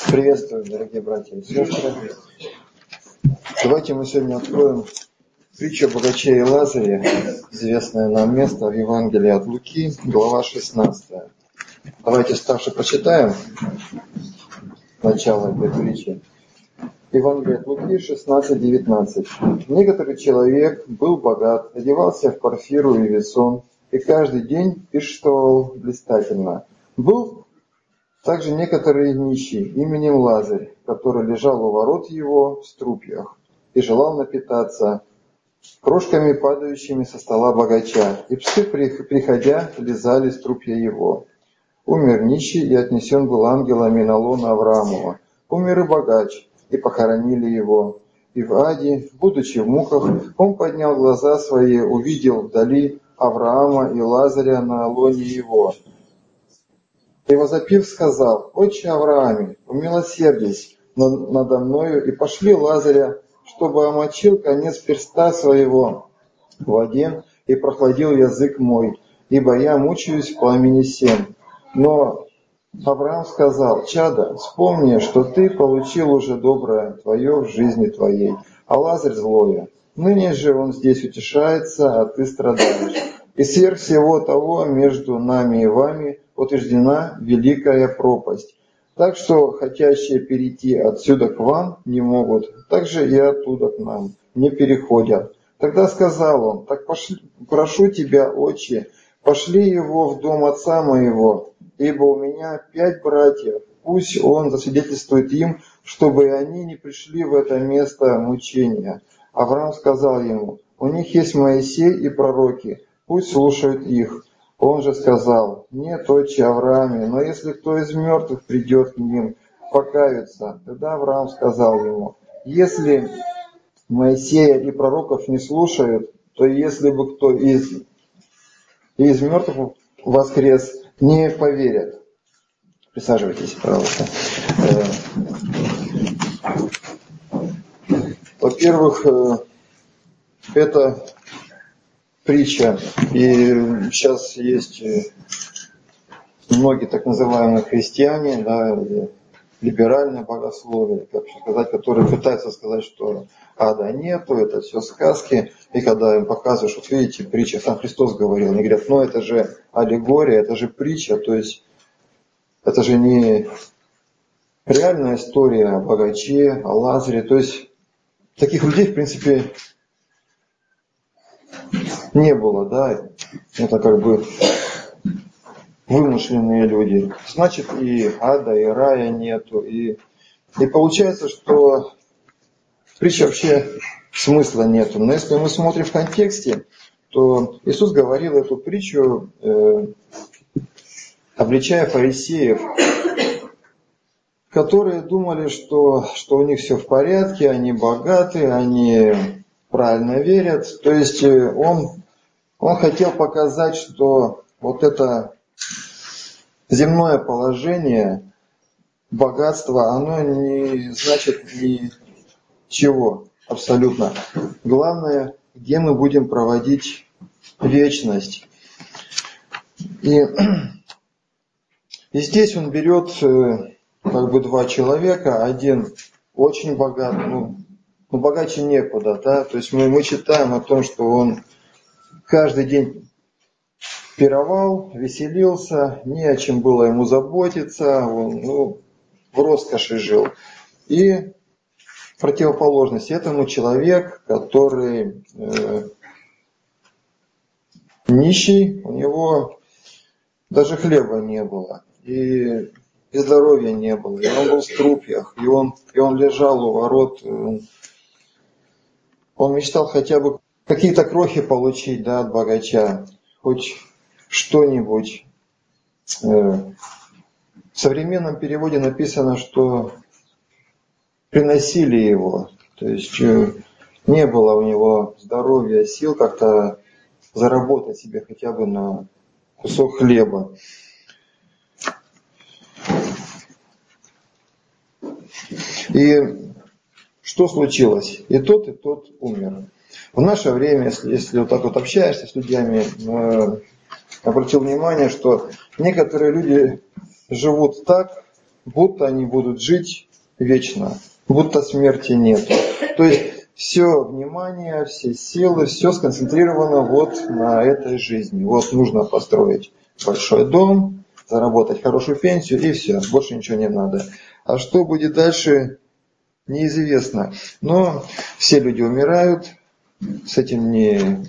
Приветствую, дорогие братья и сестры. Давайте мы сегодня откроем притчу о богаче и Лазаре, известное нам место в Евангелии от Луки, глава 16. Давайте старше прочитаем начало этой притчи. Евангелие от Луки 16:19. Некоторый человек был богат, одевался в парфиру и весон, и каждый день пиршествовал блистательно. Был также некоторый нищий именем Лазарь, который лежал у ворот его в струпьях и желал напитаться крошками, падающими со стола богача, и псы, приходя, лизали струпья его. Умер нищий, и отнесен был ангелами на лоно Авраамова. Умер и богач, и похоронили его. И в аде, будучи в муках, он поднял глаза свои, увидел вдали Авраама и Лазаря на лоне его. И возопив, сказал: «Отче Аврааме, умилосердись надо мною, и пошли Лазаря, чтобы омочил конец перста своего в воде и прохладил язык мой, ибо я мучаюсь в пламени сем». Но Авраам сказал: «Чадо, вспомни, что ты получил уже доброе твое в жизни твоей, а Лазарь злое. Ныне же он здесь утешается, а ты страдаешь. И сверх всего того между нами и вами утверждена великая пропасть. Так что хотящие перейти отсюда к вам не могут, так же и оттуда к нам не переходят». Тогда сказал он: «Так пошли, прошу тебя, отче, пошли его в дом отца моего, ибо у меня 5 братьев, пусть он засвидетельствует им, чтобы они не пришли в это место мучения». Авраам сказал ему: «У них есть Моисей и пророки, пусть слушают их». Он же сказал: «Нет, отче Аврааме, но если кто из мертвых придет к ним, покаются». Тогда Авраам сказал ему: «Если Моисея и пророков не слушают, то если бы кто из мертвых воскрес, не поверят». Присаживайтесь, пожалуйста. Во-первых, это притча, и сейчас есть многие так называемые христиане, да, либеральное богословие, как сказать, которые пытаются сказать, что ада нету, это все сказки. И когда им показываешь, вот видите, притча, сам Христос говорил, они говорят: ну это же аллегория, это же притча, то есть это же не реальная история о богаче, о Лазаре. То есть таких людей, в принципе, не было, да, это как бы вымышленные люди. Значит, и ада, и рая нету. И получается, что в притче вообще смысла нету. Но если мы смотрим в контексте, то Иисус говорил эту притчу, обличая фарисеев, которые думали, что у них все в порядке, они богаты, они правильно верят. То есть он хотел показать, что вот это земное положение, богатство, оно не значит ничего абсолютно. Главное, где мы будем проводить вечность. И здесь он берет как бы 2 человека. Один очень богат, богаче некуда, да. То есть мы читаем о том, что он каждый день пировал, веселился, не о чем было ему заботиться, он в роскоши жил. И в противоположность этому человек, который нищий, у него даже хлеба не было, и здоровья не было, и он был в струпьях, и он лежал у ворот, он мечтал хотя бы какие-то крохи получить, да, от богача, хоть что-нибудь. В современном переводе написано, что приносили его, то есть не было у него здоровья, сил как-то заработать себе хотя бы на кусок хлеба. И что случилось? И тот умер. В наше время, если вот так вот общаешься с людьми, обратил внимание, что некоторые люди живут так, будто они будут жить вечно, будто смерти нет. То есть все внимание, все силы, все сконцентрировано вот на этой жизни. Вот нужно построить большой дом, заработать хорошую пенсию и все, больше ничего не надо. А что будет дальше, неизвестно. Но все люди умирают, с этим не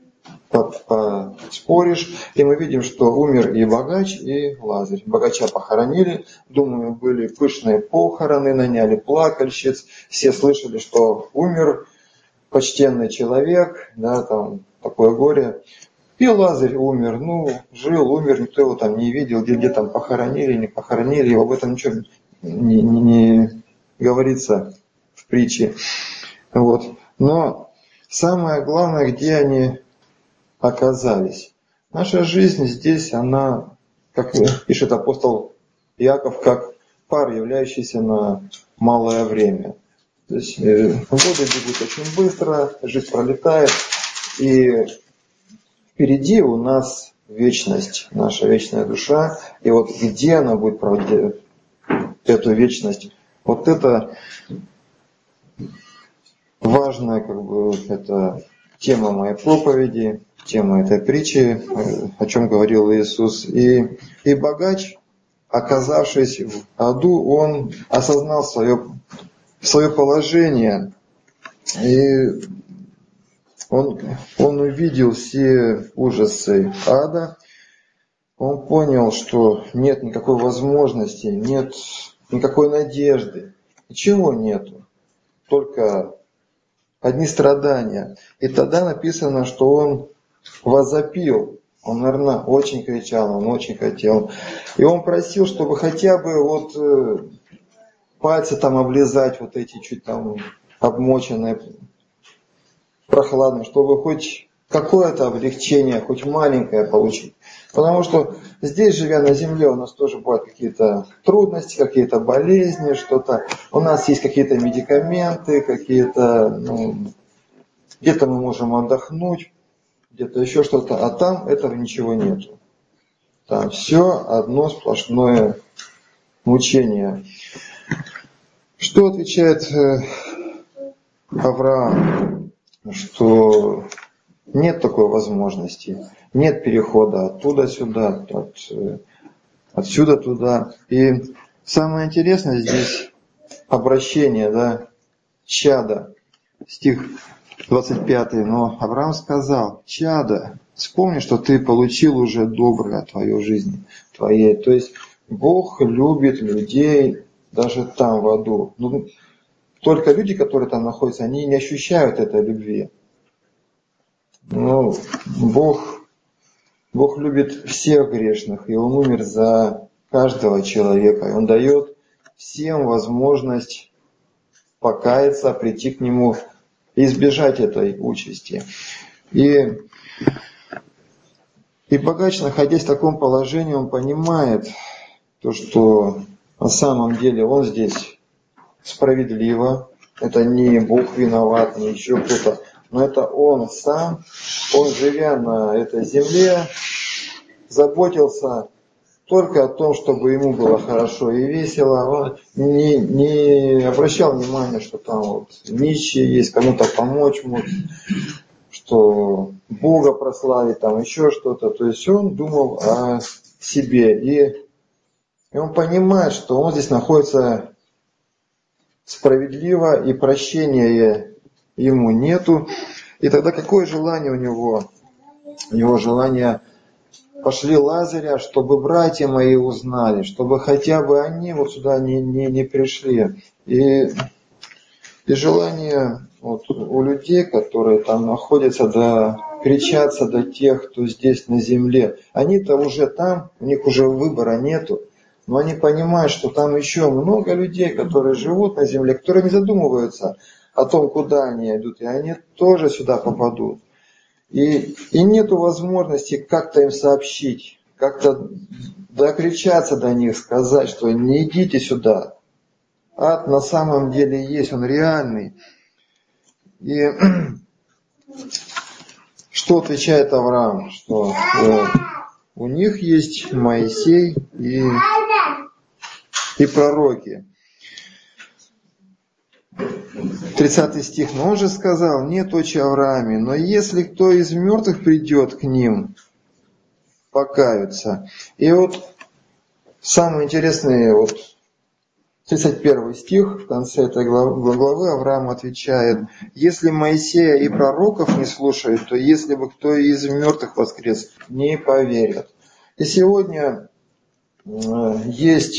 поспоришь. И мы видим, что умер и богач, и Лазарь. Богача похоронили, думаю, были пышные похороны, наняли плакальщиц. Все слышали, что умер почтенный человек, да, там такое горе. И Лазарь умер, жил, умер, никто его там не видел, где там похоронили, не похоронили, его об этом ничего не говорится в притче. Вот. Но самое главное, где они оказались. Наша жизнь здесь, она, как пишет апостол Иаков, как пар, являющийся на малое время. То есть годы бегут очень быстро, жизнь пролетает, и впереди у нас вечность, наша вечная душа, и вот где она будет проводить эту вечность, вот это важная, это тема моей проповеди, тема этой притчи, о чем говорил Иисус. И богач, оказавшись в аду, он осознал свое положение, и он увидел все ужасы ада, он понял, что нет никакой возможности, нет никакой надежды, ничего нету, только одни страдания. И тогда написано, что он возопил, он, наверное, очень кричал, он очень хотел. И он просил, чтобы хотя бы пальцы там облизать, вот эти чуть там обмоченные, прохладно, чтобы хоть какое-то облегчение, хоть маленькое получить. Потому что здесь, живя на земле, у нас тоже бывают какие-то трудности, какие-то болезни, что-то. У нас есть какие-то медикаменты, какие-то, где-то мы можем отдохнуть, где-то еще что-то, а там этого ничего нету. Там все одно сплошное мучение. Что отвечает Авраам? Что нет такой возможности, нет перехода оттуда сюда, отсюда туда. И самое интересное здесь обращение, да, чадо, стих 25. Но Авраам сказал: чадо, вспомни, что ты получил уже доброе от твоей жизни, твоей. То есть Бог любит людей даже там, в аду. Только люди, которые там находятся, они не ощущают этой любви. Бог любит всех грешных, и Он умер за каждого человека. И Он дает всем возможность покаяться, прийти к Нему и избежать этой участи. И богач, находясь в таком положении, он понимает то, что на самом деле он здесь справедливо. Это не Бог виноват, не еще кто-то. Но это он сам, он, живя на этой земле, заботился только о том, чтобы ему было хорошо и весело. Он не обращал внимания, что там нищие есть, кому-то помочь может, что Бога прославить, там еще что-то. То есть он думал о себе. И он понимает, что он здесь находится справедливо, и прощения ему нету. И тогда какое желание у него? У него желание: пошли Лазаря, чтобы братья мои узнали, чтобы хотя бы они вот сюда не пришли. И желание у людей, которые там находятся, кричаться до тех, кто здесь на земле. Они-то уже там, у них уже выбора нету. Но они понимают, что там еще много людей, которые живут на земле, которые не задумываются о том, куда они идут, и они тоже сюда попадут. И нету возможности как-то им сообщить, как-то докричаться до них, сказать, что не идите сюда. Ад на самом деле есть, он реальный. И что отвечает Авраам? Что у них есть Моисей и и пророки. 30 стих. Но он же сказал: нет, отче Аврааме, но если кто из мертвых придет к ним, покаются. И вот самое интересное, 31 стих, в конце этой главы Авраам отвечает: если Моисея и пророков не слушают, то если бы кто из мертвых воскрес, не поверят. И сегодня есть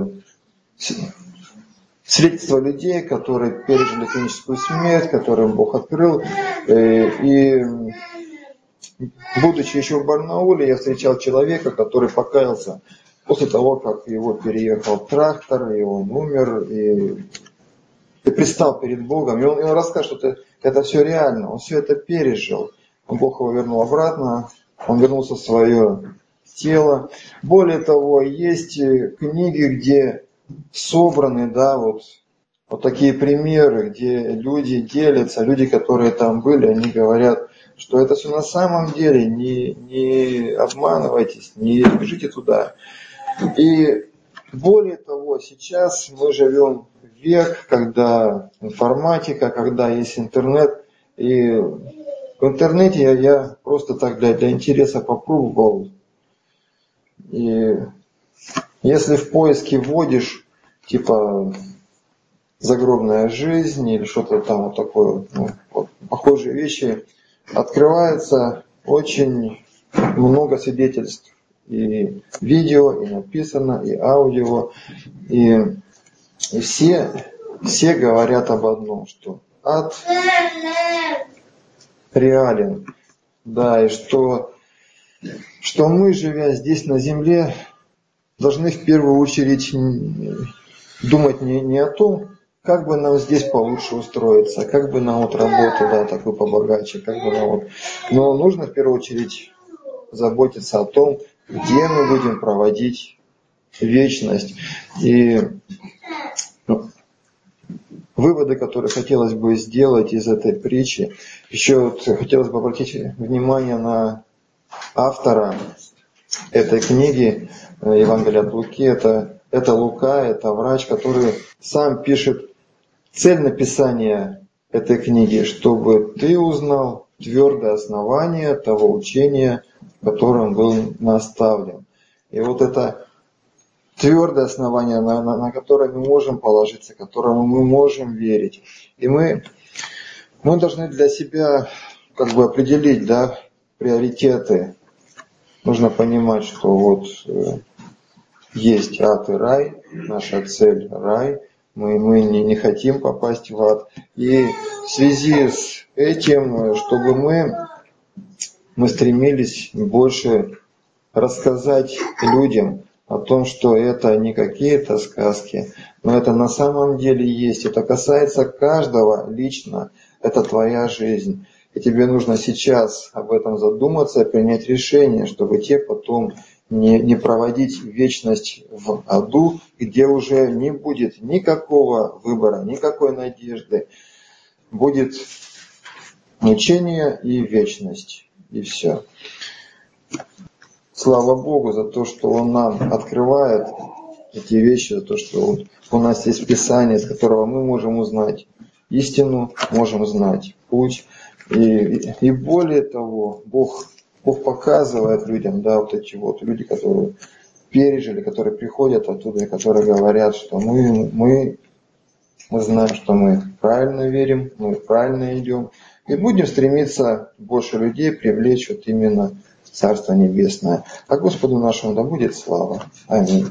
свидетельства людей, которые пережили клиническую смерть, которым Бог открыл. И будучи еще в Барнауле, я встречал человека, который покаялся после того, как его переехал трактор, и он умер, и предстал перед Богом. И он рассказывает, что это все реально, он все это пережил. Бог его вернул обратно, он вернулся в свое тело. Более того, есть книги, где собраны, вот такие примеры, где люди делятся, люди, которые там были, они говорят, что это все на самом деле, не обманывайтесь, не бежите туда. И более того, сейчас мы живем в век, когда информатика, когда есть интернет, и в интернете я просто так для интереса попробовал. И если в поиске вводишь, типа загробная жизнь или что-то там вот такое, похожие вещи, открывается очень много свидетельств. И видео, и написано, и аудио. И все говорят об одном, что ад реален. Да, и что мы, живя здесь на земле, должны в первую очередь думать не о том, как бы нам здесь получше устроиться, как бы нам работу, такую побогаче, но нужно в первую очередь заботиться о том, где мы будем проводить вечность. И выводы, которые хотелось бы сделать из этой притчи, еще хотелось бы обратить внимание на автора этой книги Евангелия от Луки. Это Лука, это врач, который сам пишет цель написания этой книги, чтобы ты узнал твердое основание того учения, которым был наставлен. И вот это твердое основание, на которое мы можем положиться, которому мы можем верить. И мы должны для себя определить, приоритеты. Нужно понимать, что есть ад и рай, наша цель — рай. Мы не хотим попасть в ад. И в связи с этим, чтобы мы стремились больше рассказать людям о том, что это не какие-то сказки, но это на самом деле есть. Это касается каждого лично. Это твоя жизнь. И тебе нужно сейчас об этом задуматься и принять решение, чтобы тебе потом не проводить вечность в аду, где уже не будет никакого выбора, никакой надежды. Будет мучение и вечность. И все. Слава Богу за то, что Он нам открывает эти вещи, за то, что у нас есть Писание, с которого мы можем узнать истину, можем узнать путь. И более того, Бог показывает людям, люди, которые пережили, которые приходят оттуда и которые говорят, что мы знаем, что мы правильно верим, мы правильно идем. И будем стремиться больше людей привлечь именно в Царство Небесное. А Господу нашему да будет слава. Аминь.